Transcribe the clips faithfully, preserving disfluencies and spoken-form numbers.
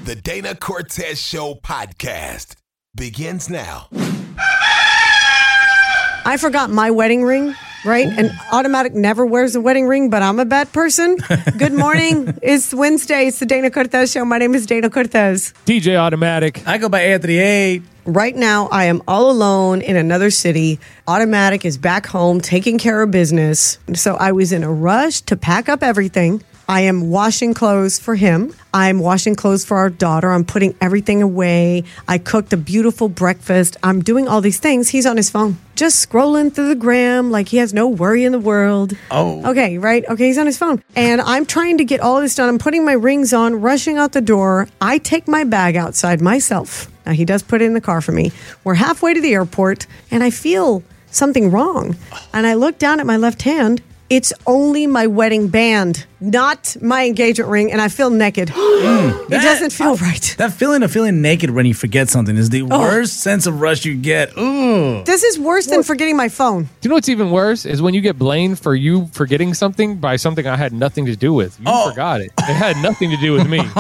The Dana Cortez Show podcast begins now. I forgot my wedding ring, right? Ooh. And Automatic never wears a wedding ring, but I'm a bad person. Good morning. It's Wednesday. It's the Dana Cortez Show. My name is Dana Cortez. D J Automatic. I go by Anthony A. Right now, I am all alone in another city. Automatic is back home taking care of business. So I was in a rush to pack up everything. I am washing clothes for him. I'm washing clothes for our daughter. I'm putting everything away. I cooked a beautiful breakfast. I'm doing all these things. He's on his phone, just scrolling through the gram like he has no worry in the world. Oh. Okay, right? Okay, he's on his phone. And I'm trying to get all this done. I'm putting my rings on, rushing out the door. I take my bag outside myself. Now, he does put it in the car for me. We're halfway to the airport, and I feel something wrong. And I look down at my left hand. It's only my wedding band, not my engagement ring, and I feel naked. Mm, it doesn't feel right. That feeling of feeling naked when you forget something is the oh. worst sense of rush you get. Ooh. This is worse than forgetting my phone. Do you know what's even worse is when you get blamed for you forgetting something by something I had nothing to do with. You oh. forgot it. It had nothing to do with me.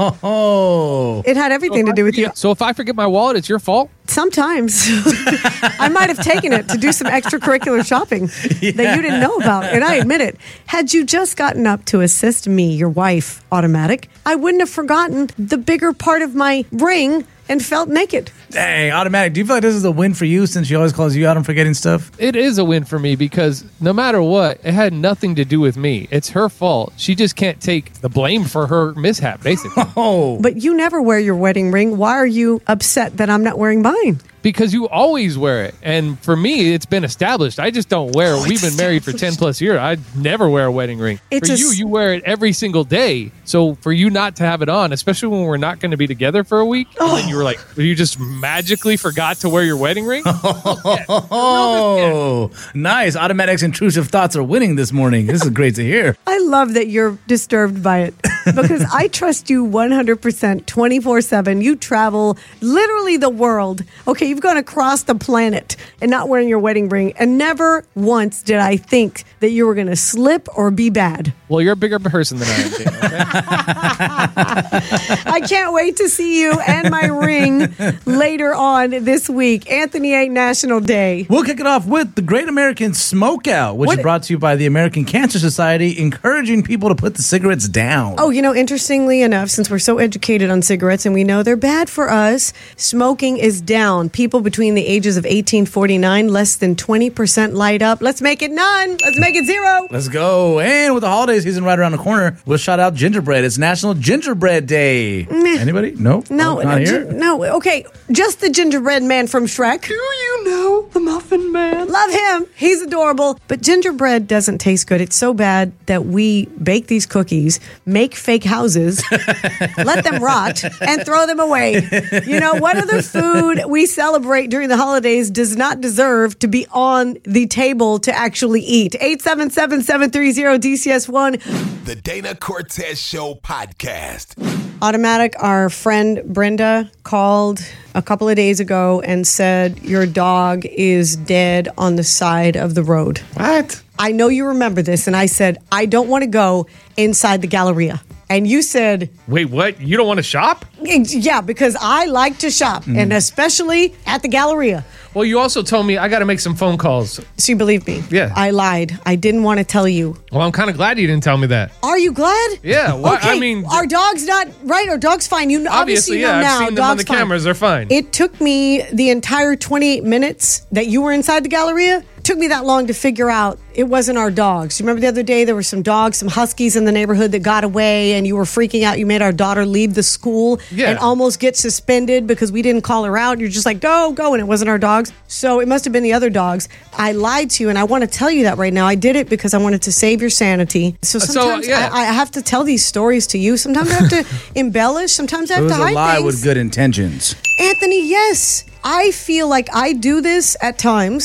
Oh. It had everything so to do with you. So if I forget my wallet, it's your fault? Sometimes. I might have taken it to do some extracurricular shopping yeah. that you didn't know about, and I admit it. Had you just gotten up to assist me, your wife, Automatic, I wouldn't have forgotten the bigger part of my ring and felt naked. Dang, Automatic, do you feel like this is a win for you since she always calls you out on forgetting stuff? It is a win for me because no matter what, it had nothing to do with me. It's her fault. She just can't take the blame for her mishap, basically. Oh. But you never wear your wedding ring. Why are you upset that I'm not wearing mine? Because you always wear it. And for me, it's been established. I just don't wear it. Oh, We've been married for ten plus years. I never wear a wedding ring. It's for a you, s- you wear it every single day. So for you not to have it on, especially when we're not going to be together for a week, oh. and then you were like, you just magically forgot to wear your wedding ring? Oh, nice. Automatic's intrusive thoughts are winning this morning. This is great to hear. I love that you're disturbed by it because I trust you one hundred percent twenty-four seven. You travel literally the world. Okay, you've gone across the planet and not wearing your wedding ring, and never once did I think that you were going to slip or be bad. Well, you're a bigger person than I am, Dana, okay? I can't wait to see you and my ring later on this week. Anthony A. National Day. We'll kick it off with the Great American Smokeout, which What? is brought to you by the American Cancer Society, encouraging people to put the cigarettes down. Oh, you know, interestingly enough, since we're so educated on cigarettes and we know they're bad for us, smoking is down. People between the ages of eighteen to forty-nine, less than twenty percent light up. Let's make it none. Let's make it zero. Let's go. And with the holiday season right around the corner, we'll shout out gingerbread. It's National Gingerbread Day. Meh. Anybody? No? No, Oh, not no, here? gi- no. Okay, just the gingerbread man from Shrek. Do you know the Muffin Man? Love him. He's adorable. But gingerbread doesn't taste good. It's so bad that we bake these cookies, make fake houses, let them rot, and throw them away. You know, what other food we celebrate during the holidays does not deserve to be on the table to actually eat? eight seven seven, seven three zero, D C S one. The Dana Cortez Show podcast. Automatic, our friend Brenda called a couple of days ago and said your dog is dead on the side of the road. What? I know you remember this, and I said, I don't want to go inside the Galleria. And you said, Wait, what? You don't want to shop? yeah, because I like to shop, Mm. and especially at the Galleria. Well, you also told me I got to make some phone calls. So you believe me? Yeah. I lied. I didn't want to tell you. Well, I'm kind of glad you didn't tell me that. Are you glad? Yeah, why- Okay. I mean- our dog's not right. Our dog's fine. You obviously, Obviously, know yeah, now. I've seen them on dog's the fine. cameras. They're fine. It took me the entire twenty-eight minutes that you were inside the Galleria. It took me that long to figure out it wasn't our dogs. You remember the other day there were some dogs, some huskies in the neighborhood that got away, and you were freaking out. You made our daughter leave the school Yeah. and almost get suspended because we didn't call her out. You're just like, go, go, and it wasn't our dogs. So it must have been the other dogs. I lied to you, and I want to tell you that right now. I did it because I wanted to save your sanity. So So, sometimes yeah. I, I have to tell these stories to you. Sometimes I have to embellish. Sometimes I It have was to a hide lie things. with good intentions. Anthony, yes. I feel like I do this at times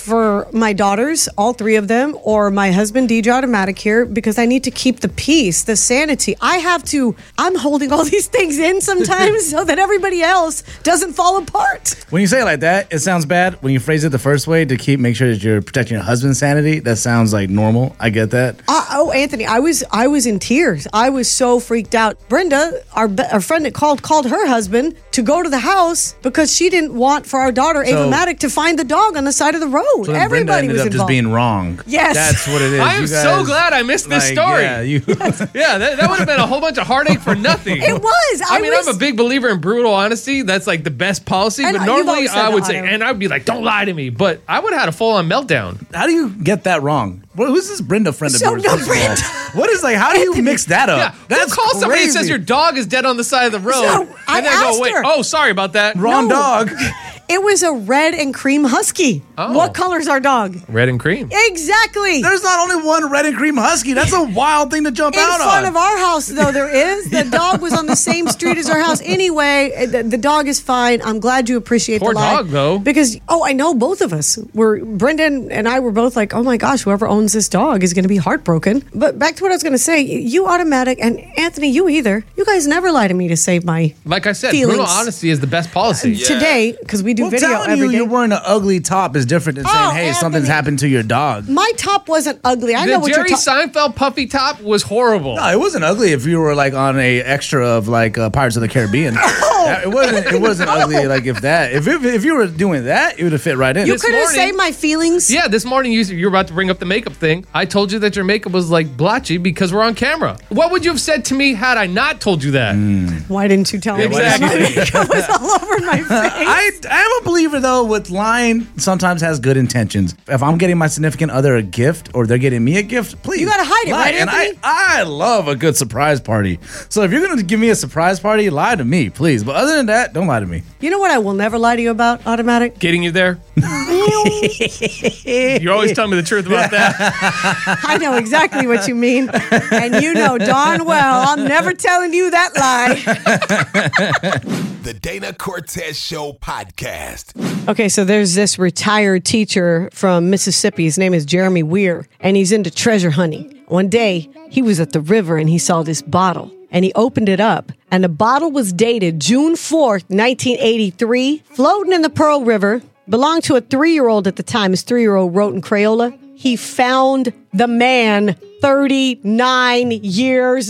for my daughters, all three of them, or my husband, D J Automatic here, because I need to keep the peace, the sanity. I have to, I'm holding all these things in sometimes so that everybody else doesn't fall apart. When you say it like that, it sounds bad. When you phrase it the first way to keep make sure that you're protecting your husband's sanity, that sounds like normal. I get that. Uh, oh, Anthony, I was I was in tears. I was so freaked out. Brenda, our, our friend that called, called her husband to go to the house because she didn't want for our daughter, So- Ava Maddock, to find the dog on the side of the road. So then Brenda Everybody ended was up involved. just being wrong. Yes. That's what it is. I am You so guys, glad I missed this like, story. Yeah, you, Yeah, that, that would have been a whole bunch of heartache for nothing. It was. I, I mean, was- I'm a big believer in brutal honesty. That's like the best policy. And but you've normally always said I would that, say, Otto. and I'd be like, don't lie to me. But I would have had a full on meltdown. how do you get that wrong? Well, who's this Brenda friend of So yours? no, first of all? Brenda. What is like? How do you mix that up? Yeah, That's who calls somebody and crazy. says your dog is dead on the side of the road, So, and I then go, asked wait, her. oh, sorry about that. wrong No. dog. It was a red and cream husky. Oh. What color's our dog? Red and cream. Exactly. There's not only one red and cream husky. That's a wild thing to jump In out front on. of our house, though, there is. The dog was on the same street as our house. Anyway, the, the dog is fine. I'm glad you appreciate Poor the lie. dog, though. Because, oh, I know both of us were, Brendan and I were both like, oh my gosh, whoever owns this dog is going to be heartbroken. But back to what I was going to say, you Automatic, and Anthony, you either. You guys never lie to me to save my Like I said, feelings. brutal honesty is the best policy. Today, because we do well, video telling every you day. you're wearing an ugly top is different than saying, Oh, hey, Anthony. something's happened to your dog. My top wasn't ugly. I know The what Jerry you're talking. Seinfeld puffy top was horrible. No, it wasn't ugly if you were like on a extra of like uh, Pirates of the Caribbean. That- it wasn't. It wasn't ugly like if that. If if, if you were doing that, it would have fit right in. You This could have morning- saved my feelings. Yeah, this morning you, you were about to bring up the makeup thing. I told you that your makeup was like blotchy because we're on camera. What would you have said to me had I not told you that? Why didn't you tell me? Exactly. My makeup was all over my face. I I'm a believer though with lying sometimes has good intentions. If I'm getting my significant other a gift or they're getting me a gift, please. You gotta hide it, lie. right, And I, Anthony? I love a good surprise party. So if you're gonna give me a surprise party, lie to me, please. But other than that, don't lie to me. You know what I will never lie to you about, Automatic? Getting you there? You always tell me the truth about that. I know exactly what you mean. And you know darn well I'm never telling you that lie. The Dana Cortez Show podcast. Okay, so there's this retired teacher from Mississippi. His name is Jeremy Weir, and he's into treasure hunting. One day, he was at the river and he saw this bottle. And he opened it up, and the bottle was dated June fourth, nineteen eighty-three, floating in the Pearl River, belonged to a three-year-old at the time. His three-year-old wrote in Crayola. He found the man thirty-nine years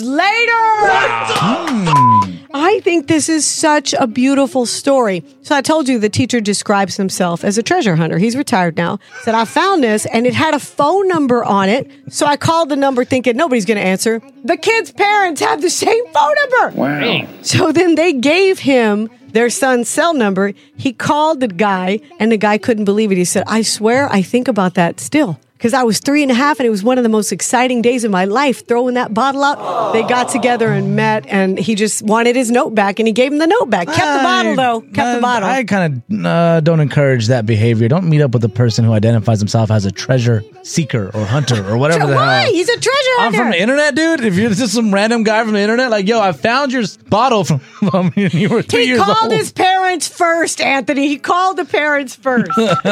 later. I think this is such a beautiful story. So I told you the teacher describes himself as a treasure hunter. He's retired now. Said, I found this, and it had a phone number on it. So I called the number thinking nobody's going to answer. The kid's parents have the same phone number. Wow. So then they gave him their son's cell number. He called the guy, and the guy couldn't believe it. He said, I swear I think about that still. Because I was three and a half, and it was one of the most exciting days of my life, throwing that bottle out. They got together and met, and he just wanted his note back, and he gave him the note back. Kept the bottle, though. Kept the bottle. I kind of uh, don't encourage that behavior. Don't meet up with a person who identifies himself as a treasure seeker or hunter or whatever the Why? hell. He's a treasure I'm hunter. from the internet, dude. If you're just some random guy from the internet, like, yo, I found your s- bottle from, from you were three He years called old. his parents first, Anthony. He called the parents first.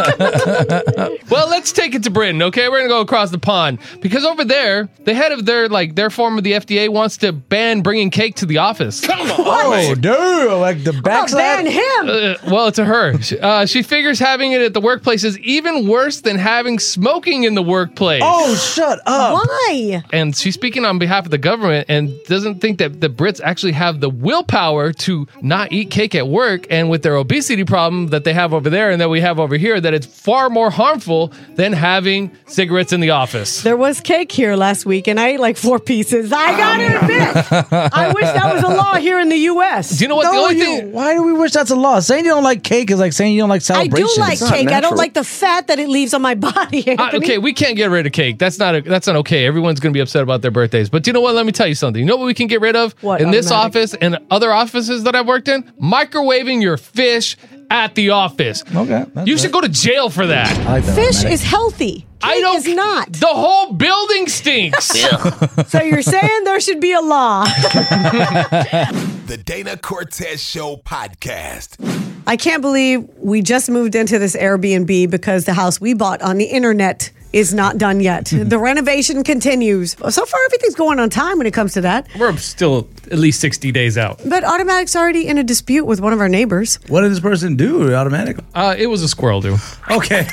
Well, let's take it to Britain, okay? We're gonna go across the pond because over there, the head of their like their form of the F D A wants to ban bringing cake to the office. Come on. Oh, dude, like the Oh, backside. ban him. Uh, well, to her, She- uh, she figures having it at the workplace is even worse than having smoking in the workplace. Oh, shut up. Why? And she's speaking on behalf of the government and doesn't think that the Brits actually have the willpower to not eat cake at work, and with their obesity problem that they have over there and that we have over here, that it's far more harmful than having cigarettes in the office. There was cake here last week, and I ate like four pieces. I gotta admit, I wish that was a law here in the U S. Do you know what the No, only you- thing? why do we wish that's a law? Saying you don't like cake is like saying you don't like I celebration. do like It's not cake. I don't natural. like the fat that it leaves on my body. Uh, Anthony. okay, we can't get rid of cake. That's not a, that's not okay. Everyone's going to be upset about their birthdays. But do you know what? Let me tell you something. You know what we can get rid of What, in this automatic? office and other offices that I've worked in? Microwaving your fish at the office. Okay, that's You should go to jail for that. I like that, Fish automatic. is healthy. Cake I don't. is not. The whole building stinks. So you're saying there should be a law. The Dana Cortez Show podcast. I can't believe we just moved into this Airbnb because the house we bought on the internet is not done yet. The renovation continues. So far, everything's going on time when it comes to that. We're still at least sixty days out. But Automatic's already in a dispute with one of our neighbors. What did this person do, Automatic? Uh, it was a squirrel, dude. Okay.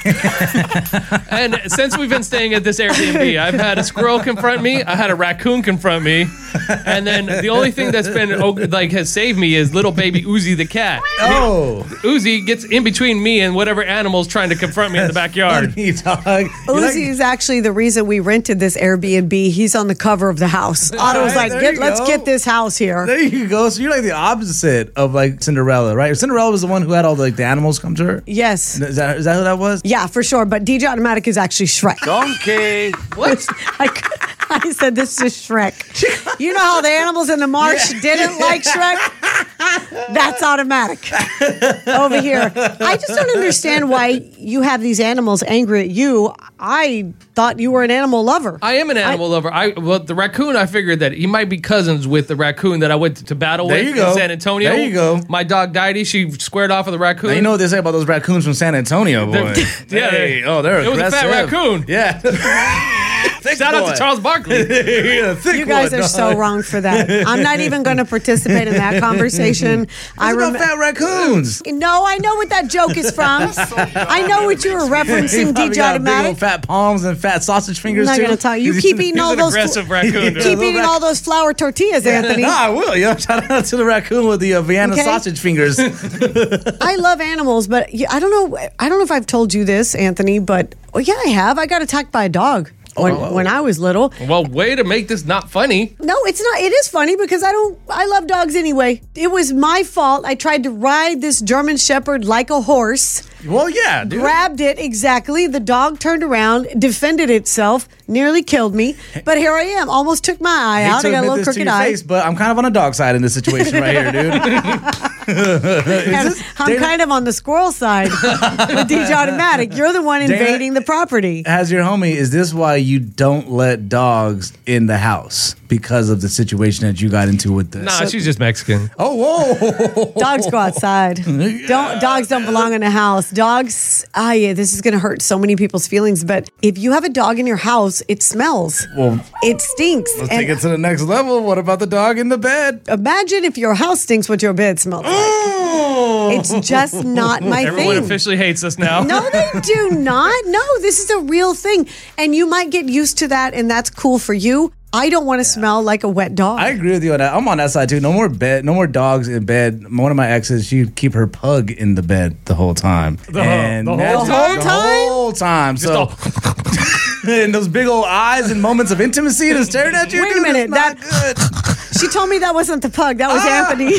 And since we've been staying at this Airbnb, I've had a squirrel confront me. I had a raccoon confront me. And then the only thing that's been, oh, like, has saved me is little baby Uzi the cat. Oh. Uzi gets in between me and whatever animal's trying to confront me in the backyard. Funny, dog. You like- Uzi is actually the reason we rented this Airbnb. He's on the cover of the house. Otto was right, like, there get, you let's go. get this house here. There you go. So you're like the opposite of like Cinderella, right? Cinderella was the one who had all the, like the animals come to her. Yes. Is that is that who that was? Yeah, for sure. But D J Automatic is actually Shrek. Donkey. What? I, I said this is Shrek. You know how the animals in the marsh didn't like Shrek? That's Automatic. Over here. I just don't understand why you have these animals angry at you. I thought you were an animal lover. I am an animal lover. I well, the raccoon. I figured that he might be cousins with the raccoon that I went to, to battle There with you go. in San Antonio. There you go. My dog Didy, she squared off with the raccoon. Now, you know what they say about those raccoons from San Antonio, boy. They're- yeah, Hey, they're- oh, they're it was a fat aggressive. raccoon. Yeah. Thick Shout out boy. to Charles Barkley. Yeah, thick You guys boy, are dog. so wrong for that. I'm not even going to participate in that conversation. I What about rem- fat raccoons? No, I know what that joke is from. I know what you were referencing, Probably D J got big old Automatic. fat palms and fat sausage fingers I'm not too. going to tell you. You keep eating He's all an those. aggressive raccoon. Keep dude. eating all those flour tortillas, Anthony. Ah, I will. Yeah, shout out to the raccoon with the uh, Vienna Okay. sausage fingers. I love animals, but yeah, I don't know. I don't know if I've told you this, Anthony, but well, yeah, I have. I got attacked by a dog when, wow. when I was little. Well, way to make this not funny. No, it's not. It is funny because I don't. I love dogs anyway. It was my fault. I tried to ride this German Shepherd like a horse. Well, yeah, dude. Grabbed it exactly. The dog turned around, defended itself, nearly killed me. But here I am. Almost took my eye Hate out. to I got a admit little this to crooked your eye. face, but I'm kind of on a dog side in this situation right here, dude. And I'm Dana- kind of on the squirrel side with D J Automatic. You're the one invading the property. As your homie, is this why you don't let dogs in the house? Because of the situation that you got into with this? Nah, she's just Mexican. Oh, whoa. Dogs go outside. Don't dogs don't belong in a house. Dogs, ah yeah, this is gonna hurt so many people's feelings. But if you have a dog in your house, it smells. Well, It stinks. let's And take it to the next level. What about the dog in the bed? imagine if your house stinks what your bed smells like. It's just not my Everyone thing. officially hates us now. No, they do not. No, this is a real thing. And you might get used to that, and that's cool for you. I don't want to smell like a wet dog. I agree with you on that. I'm on that side too. No more bed. No more dogs in bed. One of my exes, she'd keep her pug in the bed the whole time. The- and the whole that's- time? The whole time. So, and those big old eyes and moments of intimacy and staring at you. Wait a dude, minute, it's not that- good. She told me that wasn't the pug. That was Ah. Anthony.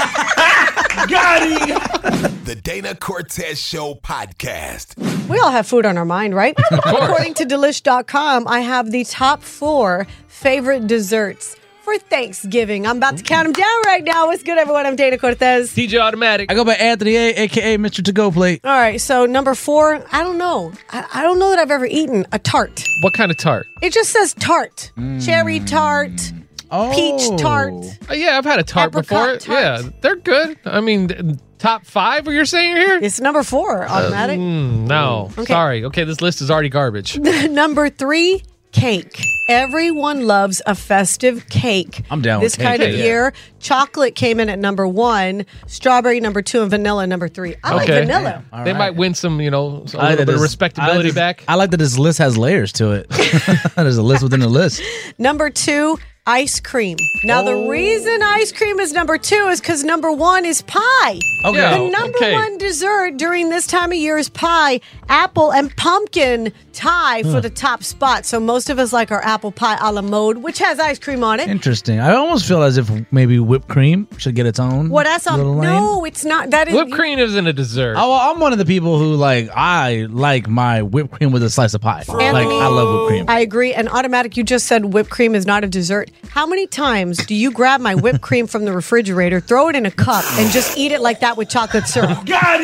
The Dana Cortez Show podcast. We all have food on our mind, right? According to delish dot com, I have the top four favorite desserts for Thanksgiving. I'm about to count them down right now. What's good, everyone? I'm Dana Cortez. D J Automatic. I go by Anthony A, aka Mister To Go Plate. All right, so number four, I don't know. I, I don't know that I've ever eaten a tart. What kind of tart? It just says tart. Cherry tart, peach tart. Uh, yeah, I've had a tart Apricot before. tart. Yeah, they're good. I mean, top five, what you're saying here? It's number four, automatic. Mm, no, Okay. sorry. Okay, this list is already garbage. Number three, cake. Everyone loves a festive cake. I'm down with this cake, kind of yeah. year. Chocolate came in at number one, strawberry number two, and vanilla number three. I like Okay. vanilla. They might win some, you know, a I like little that bit of this- respectability I like this- back. I like that this list has layers to it. There's a list within a list. Number two, ice cream. Now, the reason ice cream is number two is because number one is pie. Okay. Yeah. The number okay. one dessert during this time of year is pie. Apple and pumpkin tie for the top spot. So most of us like our apple pie a la mode, which has ice cream on it. Interesting. I almost feel as if maybe whipped cream should get its own. Well, that's all. little lane. No, it's not. That is Whipped cream isn't a dessert. Oh, well, I'm one of the people who like I like my whipped cream with a slice of pie. Like I love whipped cream. I agree. And automatic, you just said whipped cream is not a dessert. how many times do you grab my whipped cream from the refrigerator, throw it in a cup, and just eat it like that with chocolate syrup?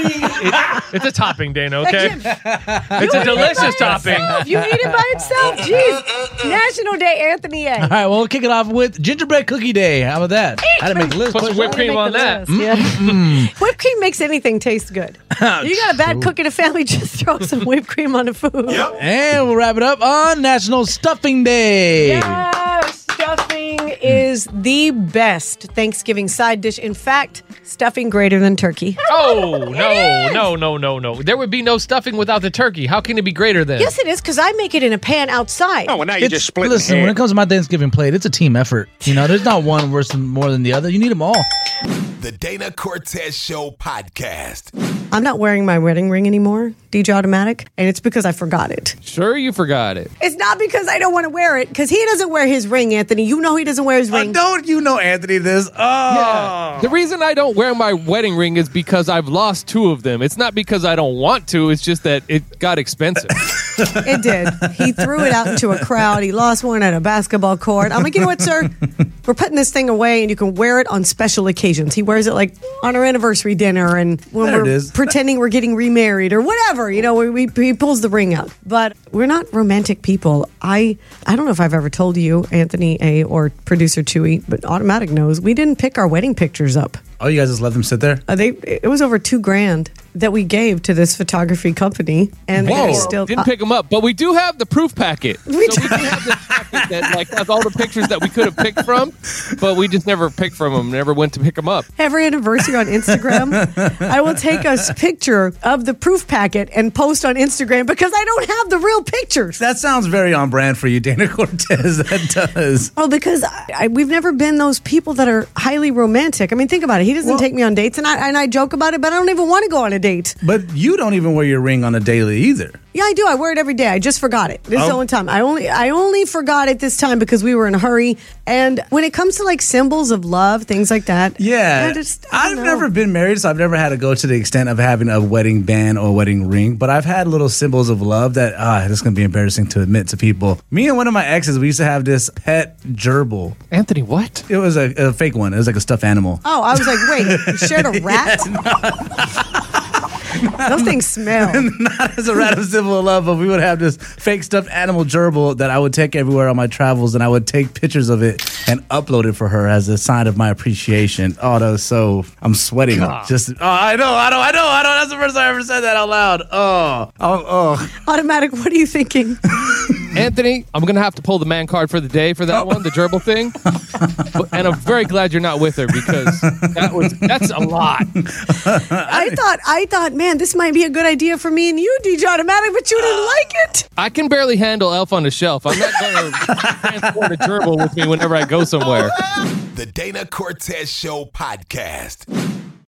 It- it's a topping, Dana, okay? Again, It's a eat it delicious by topping. itself. You eat it by itself. Jeez. National Day Anthony A. All right, well, we'll kick it off with gingerbread cookie day. How about that? I had to make a list. Put some whipped cream on that. Yeah. Whipped cream makes anything taste good. You got a bad cook in a family, just throw some whipped cream on the food. And we'll wrap it up on National Stuffing Day. Yes, stuffing is the best Thanksgiving side dish. In fact, stuffing greater than turkey. Oh, no, no, no, no, no. There would be no stuffing without the turkey. How can it be greater than? Yes, it is, because I make it in a pan outside. Oh, well, now you It's- just split listen, when it comes to my Thanksgiving plate, it's a team effort. You know, there's not one worse than more than the other. You need them all. The Dana Cortez Show podcast. I'm not wearing my wedding ring anymore, D J Automatic, and it's because I forgot it. Sure, you forgot it. It's not because I don't want to wear it, because he doesn't wear his ring, Anthony. You know he doesn't wear his Uh, ring. don't you know Anthony this? Oh. The reason I don't wear my wedding ring is because I've lost two of them. It's not because I don't want to. It's just that it got expensive. It did. He threw it out into a crowd. He lost one at a basketball court. I'm like, you know what, sir? We're putting this thing away, and you can wear it on special occasions. He wears it like on our anniversary dinner and when There it we're is. pretending we're getting remarried or whatever. You know, we, we, he pulls the ring out. But we're not romantic people. I I don't know if I've ever told you, Anthony A. or producer Chewy, but Automatic knows we didn't pick our wedding pictures up. Oh, you guys just let them sit there? Uh, they it was over two grand that we gave to this photography company, and Whoa, they still didn't pick them up, but we do have the proof packet. We so do. we do have the packet that like has all the pictures that we could have picked from, but we just never picked from them. Never went to pick them up. every anniversary on Instagram, I will take a s- picture of the proof packet and post on Instagram because I don't have the real pictures. That sounds very on brand for you, Dana Cortez. That does. Oh, because I, I, we've never been those people that are highly romantic. I mean, think about it. He doesn't Well- take me on dates, and I and I joke about it, but I don't even want to go on a date. But you don't even wear your ring on a daily either. Yeah, I do. I wear it every day. I just forgot it. This is the Oh. only time. I only I only forgot it this time because we were in a hurry. And when it comes to like symbols of love, things like that, Yeah. I just, I I've don't know. never been married, so I've never had to go to the extent of having a wedding band or a wedding ring. But I've had little symbols of love that, ah, this is going to be embarrassing to admit to people. Me and one of my exes, we used to have this pet gerbil. Anthony, what? It was a, a fake one. It was like a stuffed animal. Oh, I was like, wait, you shared a rat? Those things smell. Not as a random symbol of love, but we would have this fake stuffed animal gerbil that I would take everywhere on my travels, and I would take pictures of it and upload it for her as a sign of my appreciation. Oh, that was so. I'm sweating. Just. Oh, I know. I know. I know. I know. That's the first time I ever said that out loud. Oh. Oh. Oh. Automatic, what are you thinking? Anthony, I'm going to have to pull the man card for the day for that one, the gerbil thing. But- and I'm very glad you're not with her because that was that's a lot. I thought, I thought, man, this might be a good idea for me and you, D J Automatic, but you didn't like it. I can barely handle Elf on the Shelf. I'm not going to transport a gerbil with me whenever I go somewhere. The Dana Cortez Show podcast.